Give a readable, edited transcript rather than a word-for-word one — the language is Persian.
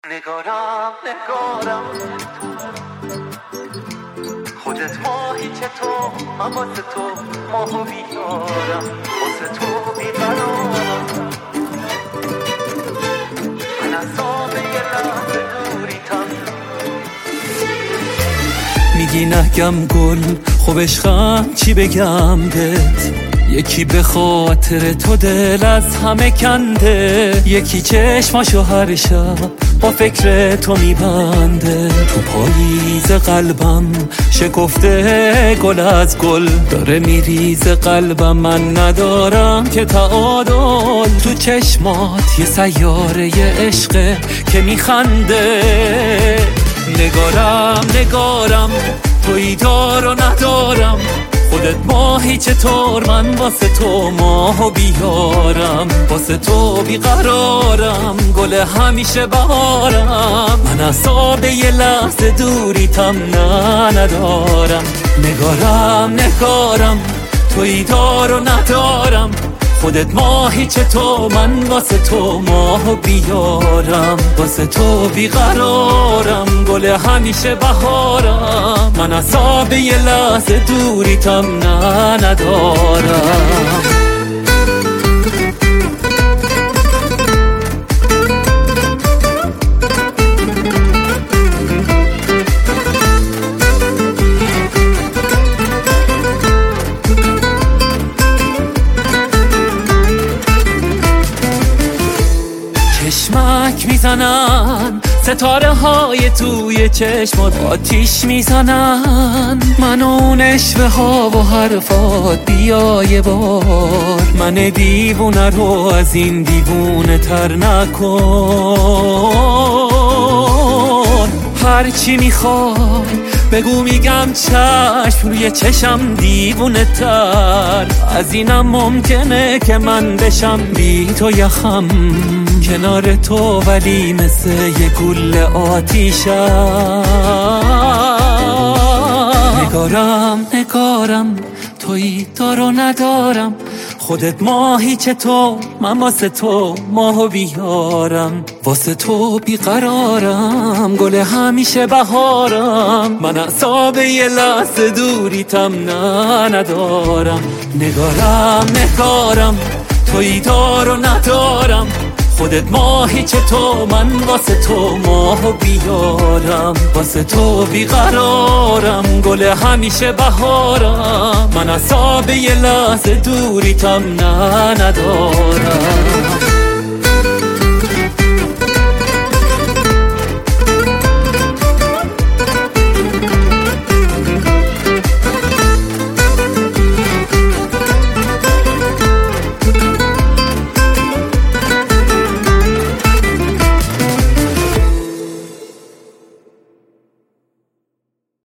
نگارم خودت ماهی که تو من واسه تو ماهو بیارم واسه تو بیقرارم من از آب یه لحظه دوریتم میگی نگم گل خوب عشقم چی بگم بهت یکی به خاطر تو دل از همه کنده یکی چشماشو هر شب با فکر تو میبنده تو پاییز قلبم شکفته گل از گل داره میریز قلبم من ندارم که تعادل تو چشمات یه سیاره عشقه که میخنده نگارم تویی دار و ندارم خودت ماهی چطور من واسه تو ماهو بیارم واسه تو بیقرارم گل همیشه بهارم من اعصاب یه لحظه دوریتم ندارم نگارم تویی دار و ندارم خودت ماهی چطور من واسه تو ماهو بیارم واسه تو بیقرارم گل همیشه بهارم من اعصاب یه لحظه دوریتم ندارم چشمک میزنن ستاره های توی چشمات آتیش میزنن من اون اشوه ها و حرفات بیا یه بار من دیوونه رو از این دیوونه تر نکن هرچی میخوای بگو میگم چشم روی چشم دیوونه تر از اینم ممکنه که من بشم بی تو یخم کنار تو ولی مثل یه گوله آتیشم نگارم تویی دار و ندارم خودت ماهی چطور من واسه تو ماهو بیارم واسه تو بیقرارم گل همیشه بهارم من اعصاب یه لحظه دوریتم ندارم نگارم تویی دار و ندارم خودت ماهی چطور من واسه تو ماهو بیارم واسه تو بیقرارم گل همیشه بهارم من اعصاب یه لحظه دوریتم ندارم